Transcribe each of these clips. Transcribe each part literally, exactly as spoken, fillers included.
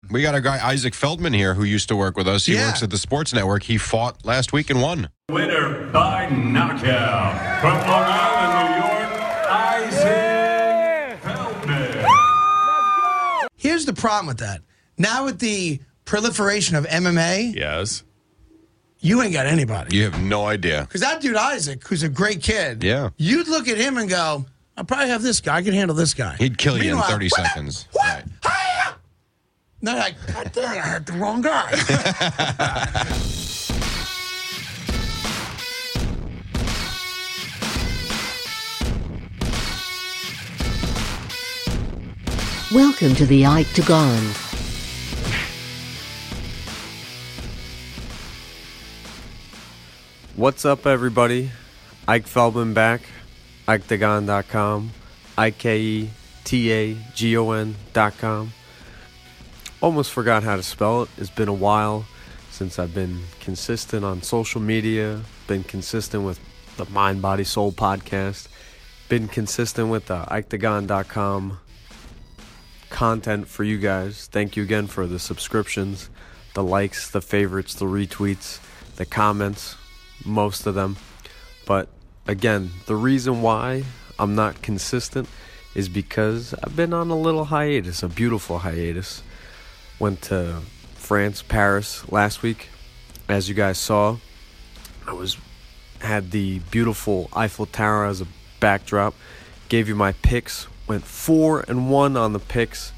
We got a guy, Isaac Feldman, here who used to work with us. He Yeah. works at the Sports Network. He fought last week and won. Winner by knockout from Long Island, New York, Isaac Feldman. Here's the problem with that. Now with the proliferation of M M A, Yes. you ain't got anybody. You have no idea. Because that dude Isaac, who's a great kid, Yeah. you'd look at him and go, I'll probably have this guy. I can handle this guy. He'd kill you in Meanwhile, thirty what? seconds. What? Right. Hi-ya! No, like, God damn, I had the wrong guy. Welcome to the Octagon. What's up, everybody? Ike Feldman back, Ikedagon dot com, I K E T A G O N dot com. Almost forgot how to spell it. It's been a while since I've been consistent on social media, been consistent with the Mind, Body, Soul podcast, been consistent with the Ikedagon dot com content for you guys. Thank you again for the subscriptions, the likes, the favorites, the retweets, the comments, most of them. But again, the reason why I'm not consistent is because I've been on a little hiatus, a beautiful hiatus. Went to France, Paris last week. As you guys saw, I was had the beautiful Eiffel Tower as a backdrop. Gave you my picks. Went four and one on the picks.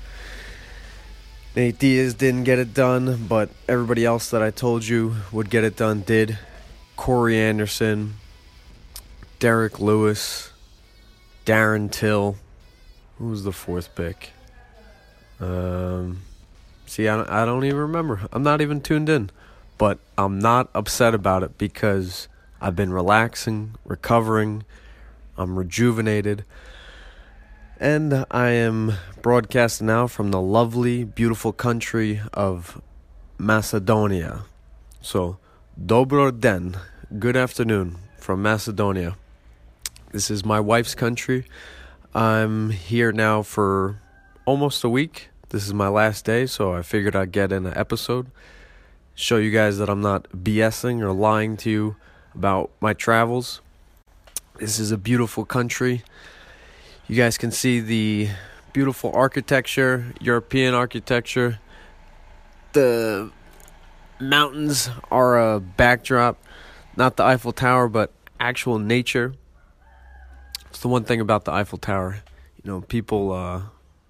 Nate Diaz didn't get it done, but everybody else that I told you would get it done did. Corey Anderson, Derek Lewis, Darren Till. Who was the fourth pick? Um, see, I don't, I don't even remember. I'm not even tuned in. But I'm not upset about it because I've been relaxing, recovering. I'm rejuvenated. And I am broadcasting now from the lovely, beautiful country of Macedonia. So, Dobro den, good afternoon from Macedonia. This is my wife's country. I'm here now for almost a week. This is my last day, so I figured I'd get in an episode. Show you guys that I'm not BSing or lying to you about my travels. This is a beautiful country. You guys can see the beautiful architecture, European architecture. The mountains are a backdrop, not the Eiffel Tower, but actual nature. It's the one thing about the Eiffel Tower. You know, people uh,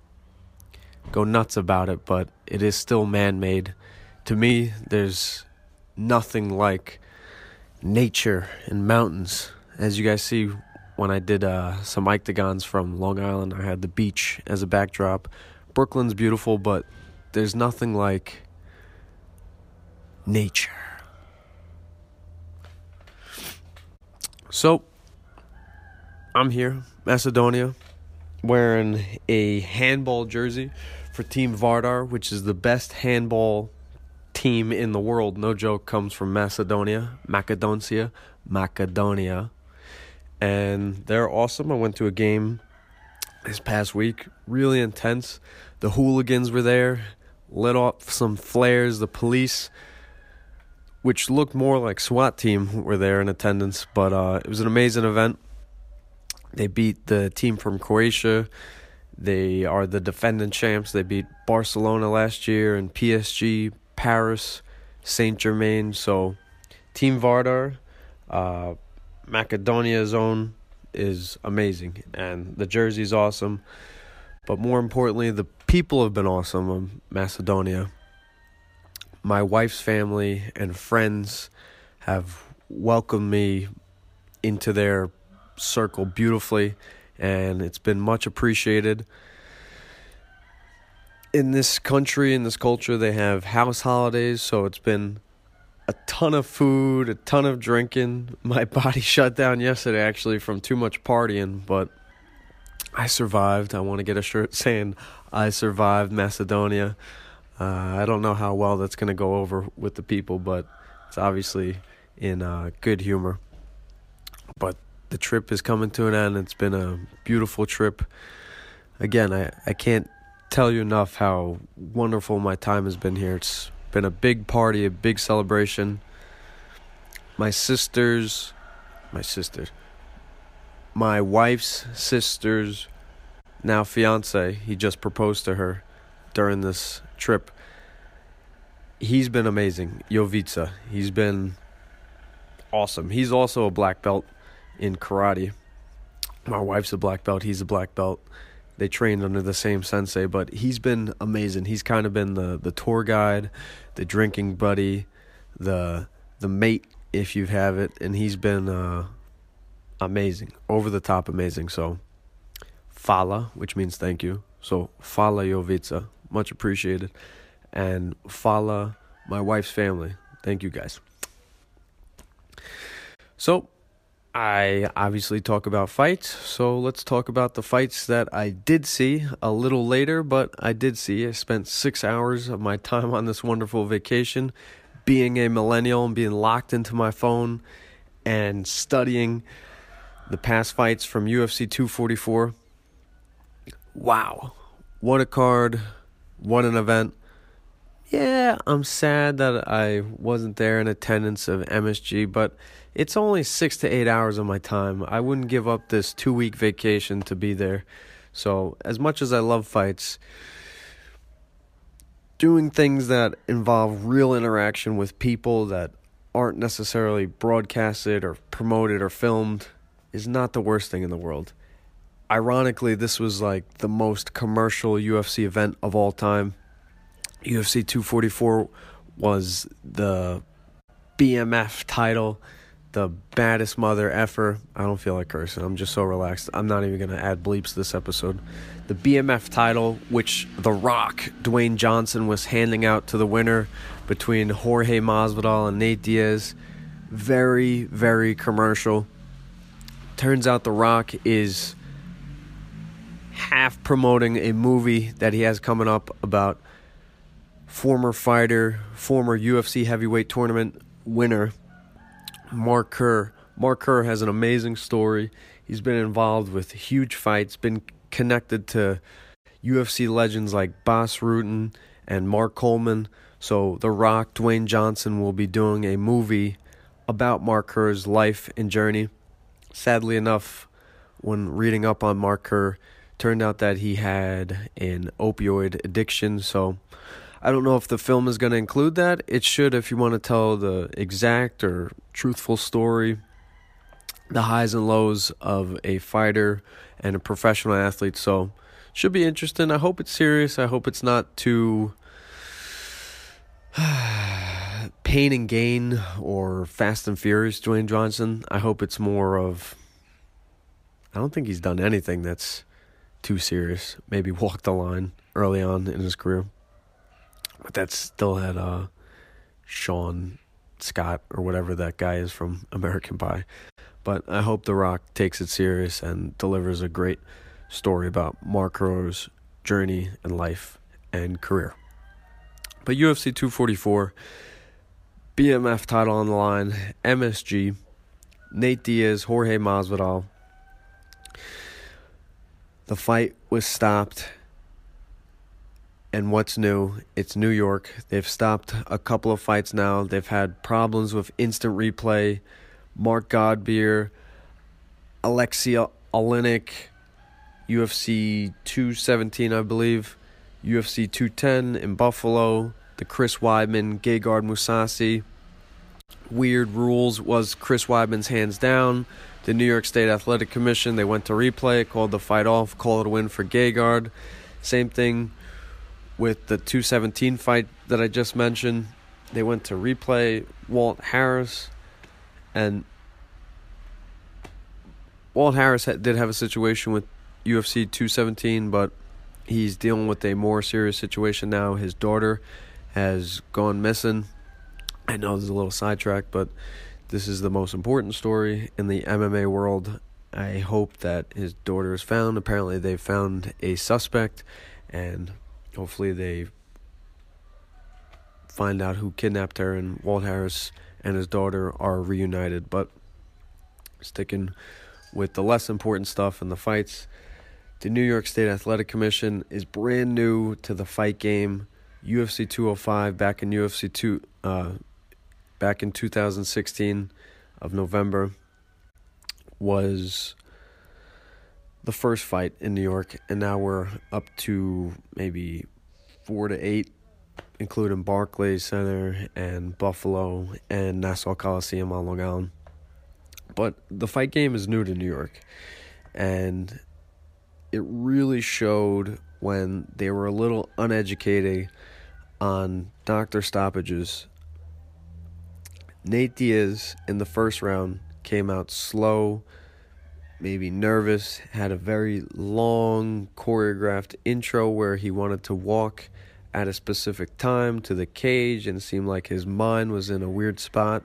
go nuts about it, but it is still man-made. To me, there's nothing like nature and mountains. As you guys see, when I did uh, some Ictagons from Long Island, I had the beach as a backdrop. Brooklyn's beautiful, but there's nothing like nature. So, I'm here, Macedonia, wearing a handball jersey for Team Vardar, which is the best handball team in the world. No joke, comes from Macedonia, Macedonia, Macedonia. And they're awesome. I went to a game this past week, really intense. The hooligans were there, lit off some flares. The police, which looked more like SWAT team, were there in attendance. But uh, it was an amazing event. They beat the team from Croatia. They are the defending champs. They beat Barcelona last year and P S G, Paris, Saint Germain. So Team Vardar, uh, Macedonia's own, is amazing. And the jersey's awesome. But more importantly, the people have been awesome of Macedonia. My wife's family and friends have welcomed me into their circle beautifully, and it's been much appreciated. In this country, in this culture, they have house holidays, so it's been a ton of food, a ton of drinking. My body shut down yesterday, actually, from too much partying, but I survived. I want to get a shirt saying, I survived Macedonia. Uh, I don't know how well that's going to go over with the people, but it's obviously in uh, good humor. But the trip is coming to an end. It's been a beautiful trip. Again, I, I can't tell you enough how wonderful my time has been here. It's been a big party, a big celebration. My sisters, my sister, my wife's sister's now fiance, he just proposed to her during this trip. He's been amazing, Jovica. He's been awesome. He's also a black belt in karate. My wife's a black belt, he's a black belt. They trained under the same sensei, but he's been amazing. He's kind of been the, the tour guide, the drinking buddy, the the mate, if you have it, and he's been uh, amazing, over the top amazing. So, fala, which means thank you. So, fala Jovica, much appreciated. And fala my wife's family. Thank you guys. So, I obviously talk about fights, so let's talk about the fights that I did see a little later, but I did see. I spent six hours of my time on this wonderful vacation being a millennial and being locked into my phone and studying the past fights from U F C two forty-four. Wow. What a card. What an event. Yeah, I'm sad that I wasn't there in attendance of M S G, but it's only six to eight hours of my time. I wouldn't give up this two-week vacation to be there. So, as much as I love fights, doing things that involve real interaction with people that aren't necessarily broadcasted or promoted or filmed is not the worst thing in the world. Ironically, this was like the most commercial U F C event of all time. U F C two forty-four was the B M F title, the baddest mother effer. I don't feel like cursing. I'm just so relaxed. I'm not even going to add bleeps this episode. The B M F title, which The Rock, Dwayne Johnson, was handing out to the winner between Jorge Masvidal and Nate Diaz. Very, very commercial. Turns out The Rock is half promoting a movie that he has coming up about former fighter, former U F C heavyweight tournament winner, Mark Kerr. Mark Kerr has an amazing story. He's been involved with huge fights, been connected to U F C legends like Bas Rutten and Mark Coleman. So The Rock, Dwayne Johnson, will be doing a movie about Mark Kerr's life and journey. Sadly enough, when reading up on Mark Kerr, turned out that he had an opioid addiction. So I don't know if the film is going to include that. It should if you want to tell the exact or truthful story, the highs and lows of a fighter and a professional athlete. So should be interesting. I hope it's serious. I hope it's not too pain and gain or Fast and Furious Dwayne Johnson. I hope it's more of, I don't think he's done anything that's too serious. Maybe walked the line early on in his career. But that still had uh, Sean Scott or whatever that guy is from American Pie. But I hope The Rock takes it serious and delivers a great story about Mark Kerr's journey and life and career. But U F C two forty-four, B M F title on the line, M S G, Nate Diaz, Jorge Masvidal. The fight was stopped. And what's new? It's New York. They've stopped a couple of fights now. They've had problems with instant replay. Mark Godbeer, Alexei Oleinik, U F C two seventeen, I believe. U F C two ten in Buffalo. The Chris Weidman, Gegard Mousasi. Weird rules was Chris Weidman's hands down. The New York State Athletic Commission, they went to replay, called the fight off, called it a win for Gegard. Same thing with the two seventeen fight that I just mentioned. They went to replay Walt Harris, and Walt Harris had, did have a situation with U F C two seventeen, but he's dealing with a more serious situation now. His daughter has gone missing. I know this is a little sidetracked, but this is the most important story in the M M A world. I hope that his daughter is found. Apparently they found a suspect, and hopefully they find out who kidnapped her, and Walt Harris and his daughter are reunited. But sticking with the less important stuff in the fights, The New York State Athletic Commission is brand new to the fight game. U F C two oh five back in U F C two, uh, back in two thousand sixteen of November was the first fight in New York, and now we're up to maybe four to eight, including Barclays Center and Buffalo and Nassau Coliseum on Long Island. But the fight game is new to New York, and it really showed when they were a little uneducated on doctor stoppages. Nate Diaz in the first round came out slow, maybe nervous, had a very long choreographed intro where he wanted to walk at a specific time to the cage, and it seemed like his mind was in a weird spot.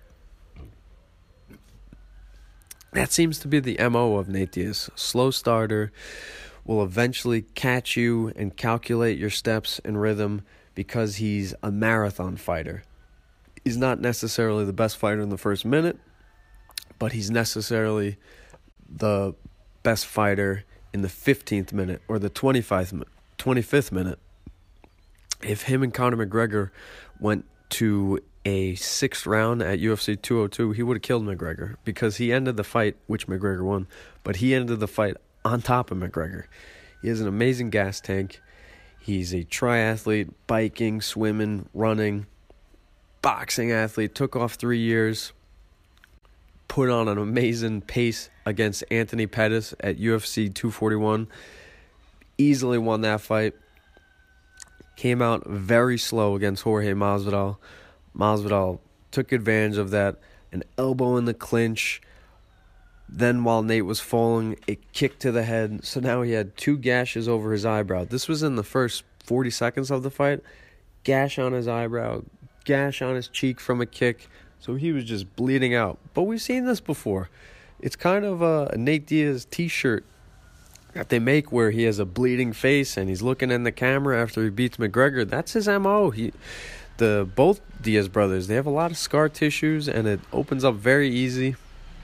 That seems to be the M O of Nate Diaz. Slow starter, will eventually catch you and calculate your steps and rhythm because he's a marathon fighter. He's not necessarily the best fighter in the first minute, but he's necessarily the best fighter in the fifteenth minute or the twenty-fifth minute. If him and Conor McGregor went to a sixth round at U F C two oh two, he would have killed McGregor because he ended the fight, which McGregor won, but he ended the fight on top of McGregor. He has an amazing gas tank. He's a triathlete, biking, swimming, running, boxing athlete, took off three years, put on an amazing pace against Anthony Pettis at U F C two forty-one, easily won that fight, came out very slow against Jorge Masvidal. Masvidal took advantage of that, an elbow in the clinch. Then while Nate was falling, a kick to the head. So now he had two gashes over his eyebrow. This was in the first forty seconds of the fight. Gash on his eyebrow, gash on his cheek from a kick. So he was just bleeding out. But we've seen this before. It's kind of a Nate Diaz t-shirt that they make where he has a bleeding face and he's looking in the camera after he beats McGregor. That's his M O. He... The both Diaz brothers, they have a lot of scar tissues, and it opens up very easy.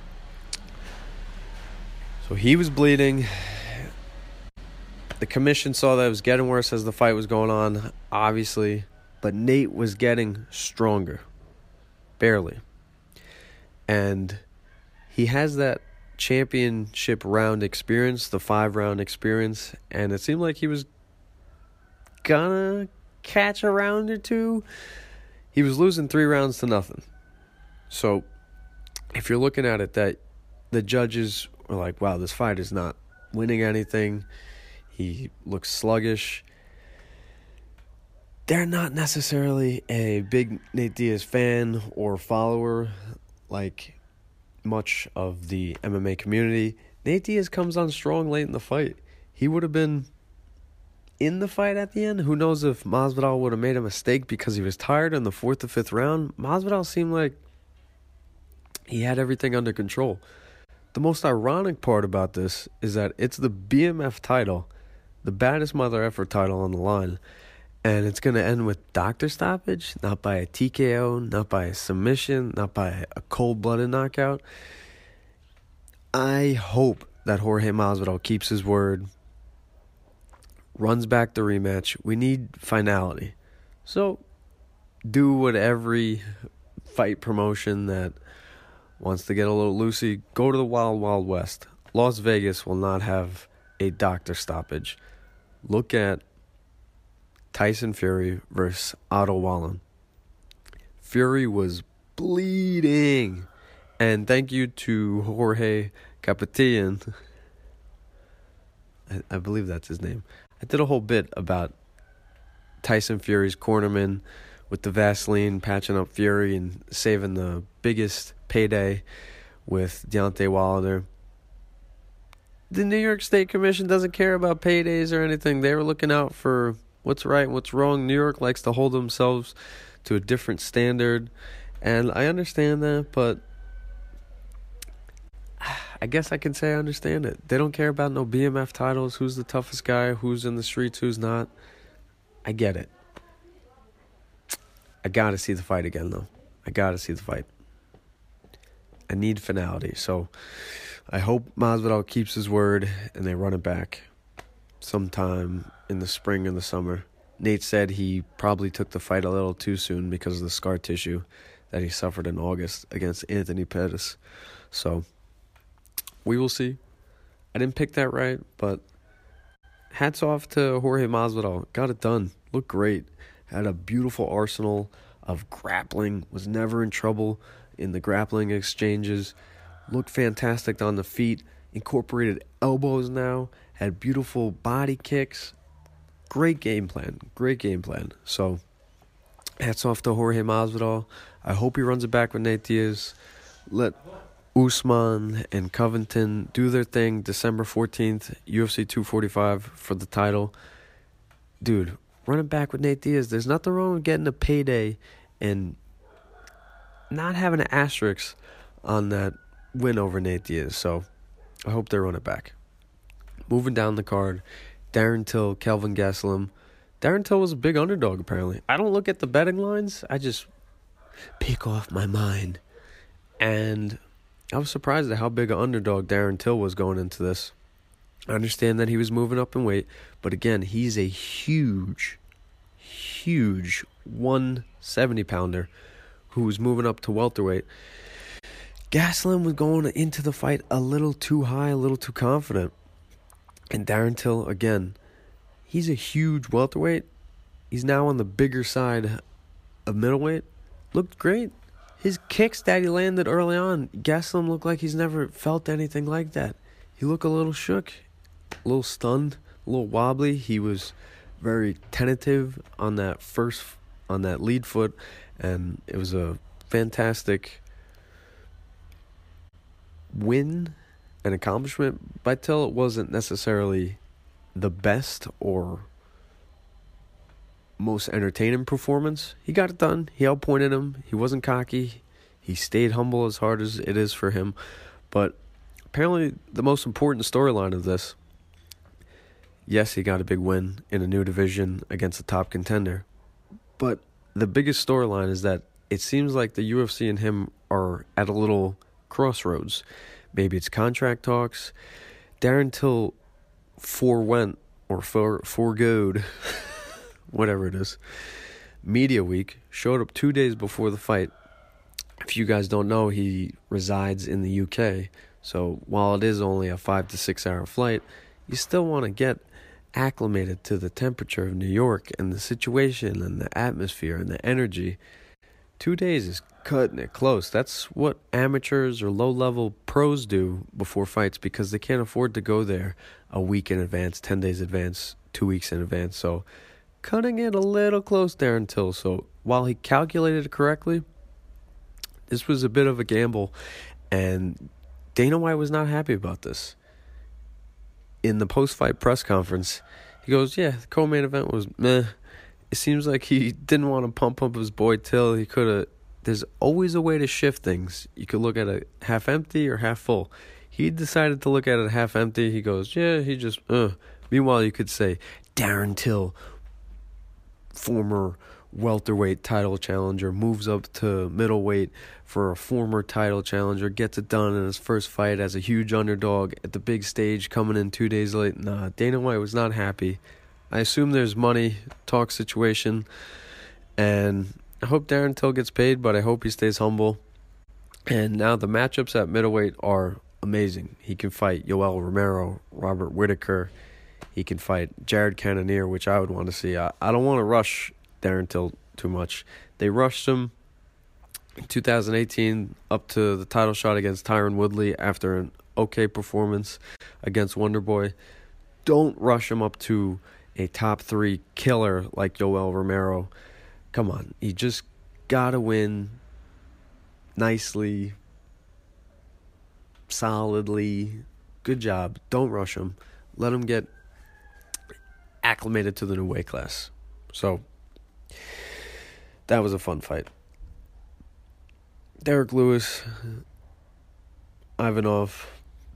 So he was bleeding. The commission saw that it was getting worse as the fight was going on, obviously. But Nate was getting stronger. Barely. And he has that championship round experience, the five-round experience, and it seemed like he was gonna catch a round or two. He was losing three rounds to nothing. So if you're looking at it that the judges were like, wow, this fight is not winning anything, he looks sluggish, they're not necessarily a big Nate Diaz fan or follower like much of the M M A community. Nate Diaz comes on strong late in the fight. He would have been in the fight at the end. Who knows if Masvidal would have made a mistake because he was tired in the fourth or fifth round. Masvidal seemed like he had everything under control. The most ironic part about this is that it's the B M F title, the baddest mother effer title on the line, and it's going to end with doctor stoppage, not by a T K O, not by a submission, not by a cold-blooded knockout. I hope that Jorge Masvidal keeps his word, runs back the rematch. We need finality. So do what every fight promotion that wants to get a little loosey, go to the Wild Wild West. Las Vegas will not have a doctor stoppage. Look at Tyson Fury versus Otto Wallin. Fury was bleeding. And thank you to Jorge Capetian. I, I believe that's his name. I did a whole bit about Tyson Fury's cornerman with the Vaseline patching up Fury and saving the biggest payday with Deontay Wilder. The New York State Commission doesn't care about paydays or anything. They were looking out for what's right and what's wrong. New York likes to hold themselves to a different standard, and I understand that, but I guess I can say I understand it. They don't care about no B M F titles, who's the toughest guy, who's in the streets, who's not. I get it. I gotta see the fight again, though. I gotta see the fight. I need finality, so I hope Masvidal keeps his word and they run it back. sometime in the spring or the summer. Nate said he probably took the fight a little too soon because of the scar tissue that he suffered in August against Anthony Pettis. So, we will see. I didn't pick that right, but hats off to Jorge Masvidal. Got it done. Looked great. Had a beautiful arsenal of grappling. Was never in trouble in the grappling exchanges. Looked fantastic on the feet. Incorporated elbows now. Had beautiful body kicks. Great game plan. Great game plan. So, hats off to Jorge Masvidal. I hope he runs it back with Nate Diaz. Let Usman and Covington do their thing December fourteenth, U F C two forty-five for the title. Dude, run it back with Nate Diaz. There's nothing wrong with getting a payday and not having an asterisk on that win over Nate Diaz. So, I hope they run it back. Moving down the card, Darren Till, Kelvin Gastelum. Darren Till was a big underdog, apparently. I don't look at the betting lines. I just pick off my mind. And I was surprised at how big an underdog Darren Till was going into this. I understand that he was moving up in weight. But again, he's a huge, huge one seventy-pounder who was moving up to welterweight. Gastelum was going into the fight a little too high, a little too confident. And Darren Till, again, he's a huge welterweight. He's now on the bigger side of middleweight. Looked great. His kicks that he landed early on, Gastelum looked like he's never felt anything like that. He looked a little shook, a little stunned, a little wobbly. He was very tentative on that first, on that lead foot, and it was a fantastic win and accomplishment by Till. It wasn't necessarily the best or most entertaining performance. He got it done. He outpointed him. He wasn't cocky. He stayed humble as hard as it is for him. But apparently the most important storyline of this, yes, he got a big win in a new division against a top contender. But the biggest storyline is that it seems like the U F C and him are at a little crossroads. Maybe it's contract talks. Darren Till forewent or for, foregoed, whatever it is, Media Week, showed up two days before the fight. If you guys don't know, he resides in the U K. So while it is only a five to six hour flight, you still want to get acclimated to the temperature of New York and the situation and the atmosphere and the energy. Two days is cutting it close. That's what amateurs or low-level pros do before fights because they can't afford to go there a week in advance, ten days in advance, two weeks in advance. So cutting it a little close there until. So while he calculated it correctly, this was a bit of a gamble. And Dana White was not happy about this. In the post-fight press conference, he goes, yeah, the co-main event was meh. It seems like he didn't want to pump up his boy Till. He could have. There's always a way to shift things. You could look at it half empty or half full. He decided to look at it half empty. He goes, yeah, he just, uh. Meanwhile, you could say, Darren Till, former welterweight title challenger, moves up to middleweight for a former title challenger, gets it done in his first fight as a huge underdog at the big stage, coming in two days late. Nah, Dana White was not happy. I assume there's money talk situation, and I hope Darren Till gets paid, but I hope he stays humble. And now the matchups at middleweight are amazing. He can fight Yoel Romero, Robert Whitaker. He can fight Jared Cannonier, which I would want to see. I, I don't want to rush Darren Till too much. They rushed him in two thousand eighteen up to the title shot against Tyron Woodley after an okay performance against Wonderboy. Don't rush him up to a top three killer like Yoel Romero. Come on, you just gotta win nicely, solidly. Good job. Don't rush him. Let him get acclimated to the new weight class. So, that was a fun fight. Derek Lewis, Ivanov.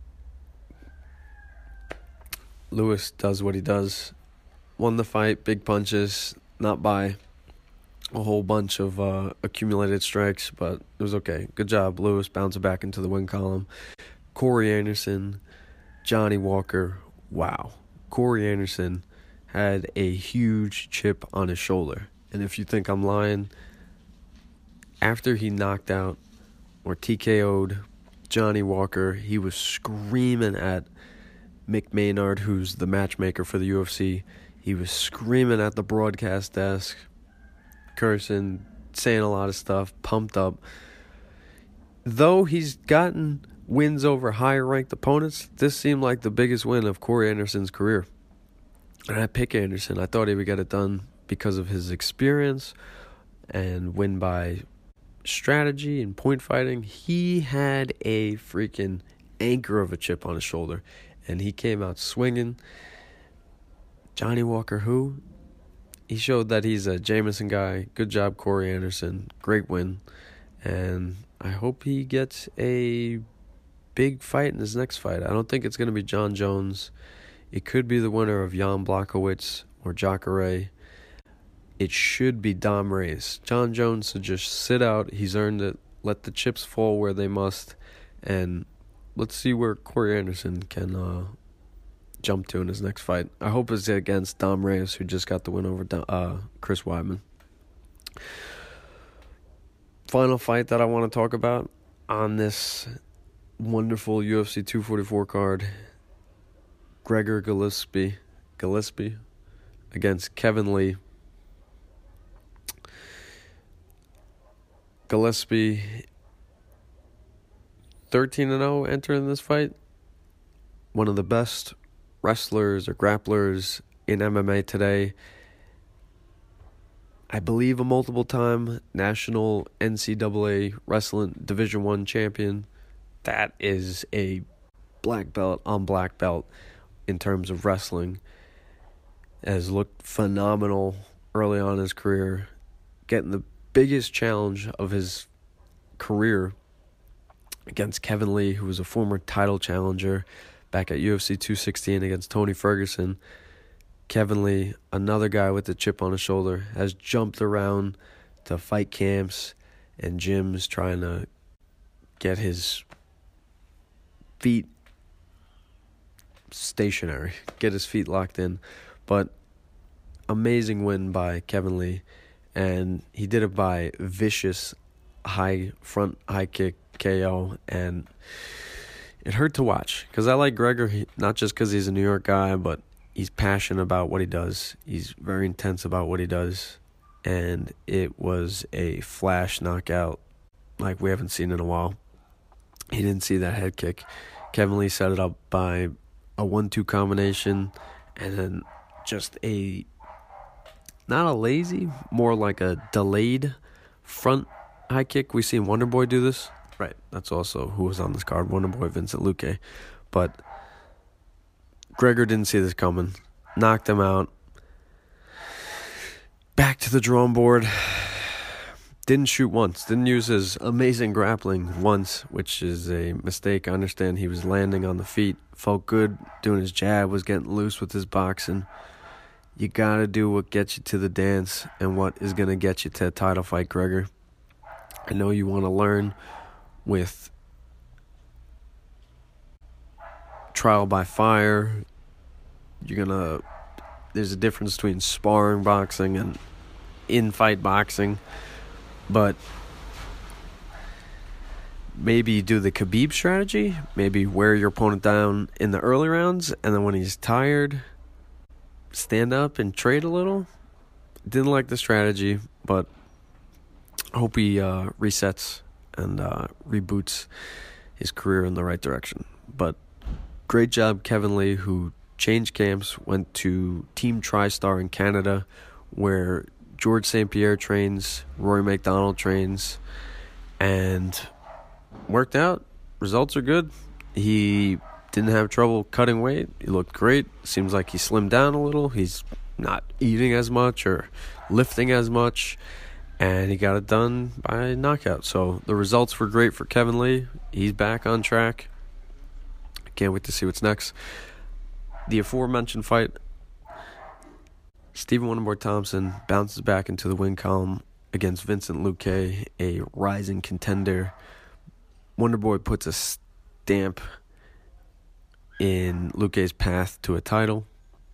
Lewis does what he does. Won the fight, big punches, not by a whole bunch of uh, accumulated strikes, but it was okay. Good job, Lewis, bouncing back into the win column. Corey Anderson, Johnny Walker, wow. Corey Anderson had a huge chip on his shoulder. And if you think I'm lying, after he knocked out or T K O'd Johnny Walker, he was screaming at Mick Maynard, who's the matchmaker for the U F C. He was screaming at the broadcast desk, cursing, saying a lot of stuff, pumped up. Though he's gotten wins over higher-ranked opponents, this seemed like the biggest win of Corey Anderson's career. And I pick Anderson. I thought he would get it done because of his experience and win by strategy and point fighting. He had a freaking anchor of a chip on his shoulder, and he came out swinging. Johnny Walker, who? He showed that he's a Jameson guy. Good job, Corey Anderson. Great win. And I hope he gets a big fight in his next fight. I don't think it's going to be John Jones. It could be the winner of Jan Blachowicz or Jacare. It should be Dom Reyes. John Jones should just sit out. He's earned it. Let the chips fall where they must. And let's see where Corey Anderson can uh, jump to in his next fight. I hope it's against Dom Reyes, who just got the win over uh, Chris Weidman. Final fight that I want to talk about on this wonderful U F C two forty-four card. Gregor Gillespie, Gillespie against Kevin Lee. Gillespie, thirteen and oh entering this fight. One of the best wrestlers or grapplers in M M A today. I believe a multiple-time national N C double A wrestling Division One champion. That is a black belt on black belt in terms of wrestling. Has looked phenomenal early on in his career, getting the biggest challenge of his career against Kevin Lee, who was a former title challenger back at U F C two sixteen against Tony Ferguson. Kevin Lee, another guy with a chip on his shoulder, has jumped around to fight camps and gyms trying to get his feet stationary, get his feet locked in. But amazing win by Kevin Lee, and he did it by vicious high front high kick K O, and it hurt to watch because I like Gregor, he, not just because he's a New York guy, but he's passionate about what he does. He's very intense about what he does, and it was a flash knockout like we haven't seen in a while. He didn't see that head kick. Kevin Lee set it up by a one two combination, and then just a, not a lazy, more like a delayed front high kick. We've seen Wonderboy do this. Right, that's also who was on this card, Wonderboy Vincent Luque. But Gregor didn't see this coming. Knocked him out. Back to the drawing board. Didn't shoot once. Didn't use his amazing grappling once, which is a mistake. I understand he was landing on the feet. Felt good doing his jab. Was getting loose with his boxing. You got to do what gets you to the dance and what is going to get you to a title fight, Gregor. I know you want to learn with trial by fire. You're gonna there's a difference between sparring boxing and in-fight boxing, but maybe do the Khabib strategy. Maybe wear your opponent down in the early rounds, and then when he's tired, stand up and trade a little. Didn't like the strategy, but hope he uh, resets and uh, reboots his career in the right direction. But great job, Kevin Lee, who changed camps, went to Team TriStar in Canada, where George Saint Pierre trains, Rory McDonald trains, and worked out. Results are good. He didn't have trouble cutting weight. He looked great. Seems like he slimmed down a little. He's not eating as much or lifting as much, and he got it done by knockout. So the results were great for Kevin Lee. He's back on track. Can't wait to see what's next. The aforementioned fight, Stephen Wonderboy Thompson bounces back into the win column against Vincent Luque, a rising contender. Wonderboy puts a stamp in Luque's path to a title.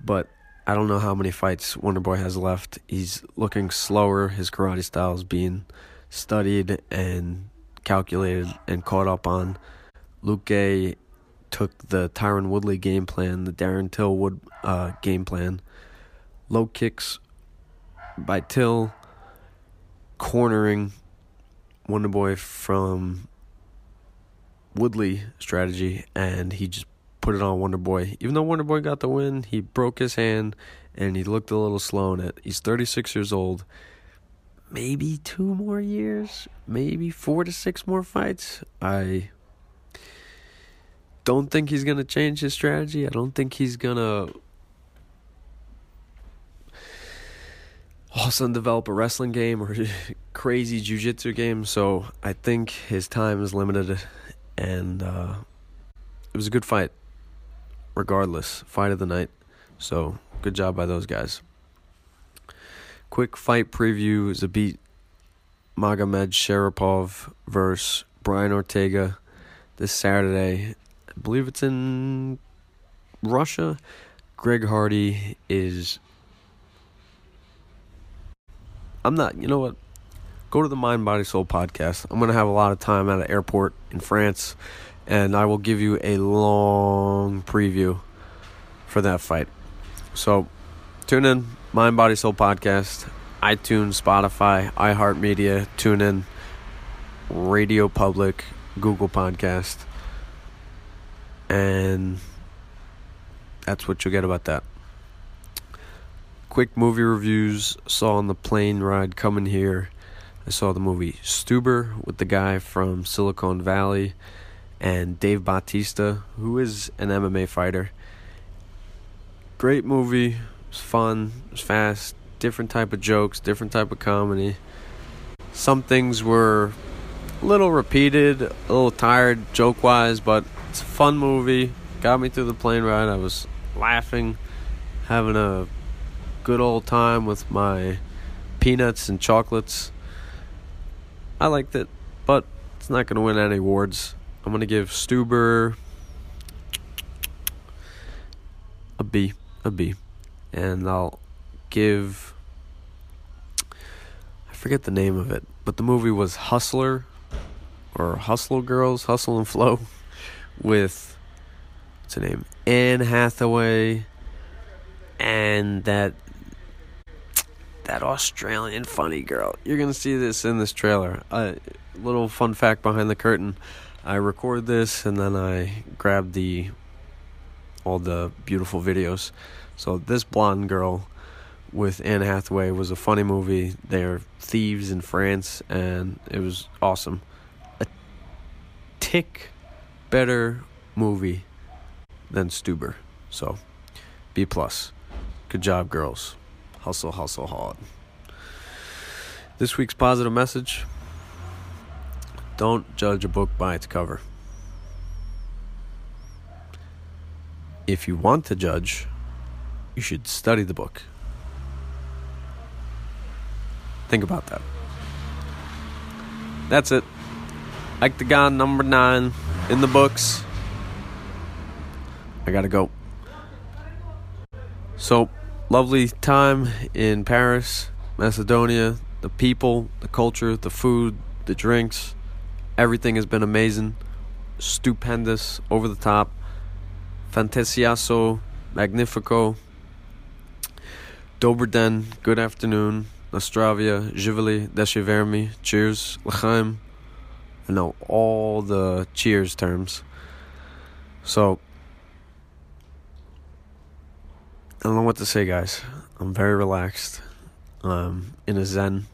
but I don't know how many fights Wonderboy has left. He's looking slower. His karate style is being studied and calculated and caught up on. Luke Gay took the Tyron Woodley game plan, the Darren Till Wood uh, game plan. Low kicks by Till, cornering Wonderboy from Woodley strategy, and he just put it on Wonderboy. Even though Wonderboy got the win, he broke his hand, and he looked a little slow in it. He's thirty-six years old. Maybe two more years, maybe four to six more fights. I don't think he's going to change his strategy. I don't think he's going to all of a sudden develop a wrestling game or crazy jiu-jitsu game. So I think his time is limited, and uh, it was a good fight regardless. Fight of the night. So good job by those guys. Quick fight preview: Zabit Magomed Sharipov versus Brian Ortega this Saturday. I believe it's in Russia. Greg Hardy is... I'm not... You know what? Go to the Mind, Body, Soul podcast. I'm going to have a lot of time at an airport in France, and I will give you a long preview for that fight. So, tune in. Mind, Body, Soul podcast. iTunes, Spotify, iHeartMedia. Tune in. Radio Public, Google Podcast. And that's what you'll get about that. Quick movie reviews. Saw on the plane ride coming here. I saw the movie Stuber with the guy from Silicon Valley and Dave Bautista, who is an M M A fighter. Great movie. It was fun. It was fast. Different type of jokes. Different type of comedy. Some things were a little repeated, a little tired joke-wise, but it's a fun movie. Got me through the plane ride. I was laughing, having a good old time with my peanuts and chocolates. I liked it, but it's not going to win any awards. I'm going to give Stuber a B. A B. And I'll give... I forget the name of it, but the movie was Hustler, or Hustle Girls, Hustle and Flow, with, what's her name, Anne Hathaway, and that that Australian funny girl. You're going to see this in this trailer. A little fun fact behind the curtain. I record this, and then I grab the all the beautiful videos. So this blonde girl with Anne Hathaway was a funny movie. They're thieves in France, and it was awesome. A tick better movie than Stuber. So, B plus. Good job, girls. Hustle, hustle hard. This week's positive message: don't judge a book by its cover. If you want to judge, you should study the book. Think about that. That's it. Octagon number nine in the books. I gotta go. So, lovely time in Paris, Macedonia. The people, the culture, the food, the drinks. Everything has been amazing. Stupendous. Over the top. Fantasioso. Magnifico. Dober den. Good afternoon. Nostravia. Živeli. Deshivermi. Cheers. L'chaim. I know all the cheers terms. So, I don't know what to say, guys. I'm very relaxed. Um, in a zen.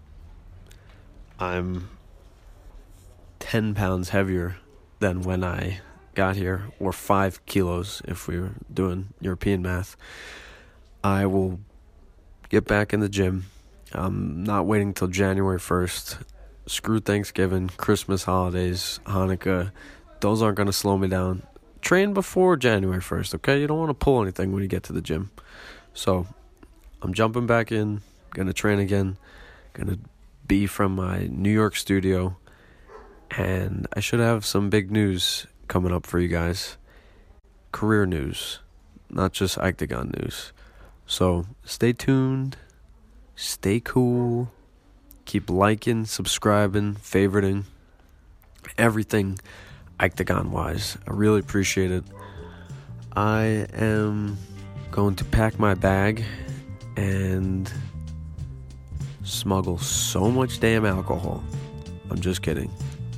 I'm ten pounds heavier than when I got here, or five kilos if we were doing European math. I will get back in the gym. I'm not waiting till January first. Screw Thanksgiving, Christmas, holidays, Hanukkah. Those aren't going to slow me down. Train before January first, okay? You don't want to pull anything when you get to the gym. So, I'm jumping back in. Going to train again. Going to be from my New York studio. And I should have some big news coming up for you guys. Career news. not just Ictagon news. So stay tuned, stay cool, keep liking, subscribing, favoriting, everything Ictagon wise. I really appreciate it. I am going to pack my bag and smuggle so much damn alcohol. I'm just kidding.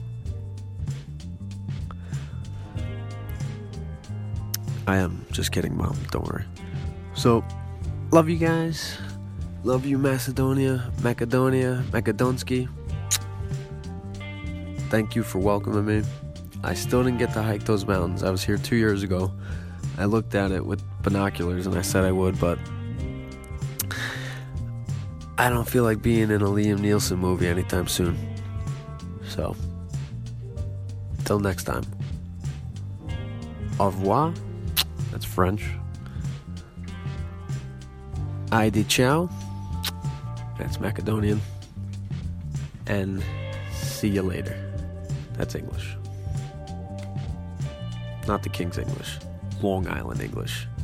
I am just kidding, Mom. Don't worry. So, love you guys. Love you, Macedonia, Macedonia, Macedonsky. Thank you for welcoming me. I still didn't get to hike those mountains. I was here two years ago. I looked at it with binoculars and I said I would, but I don't feel like being in a Liam Neeson movie anytime soon. So, till next time. Au revoir. That's French. Aide ciao. That's Macedonian. And see you later. That's English. Not the King's English. Long Island English.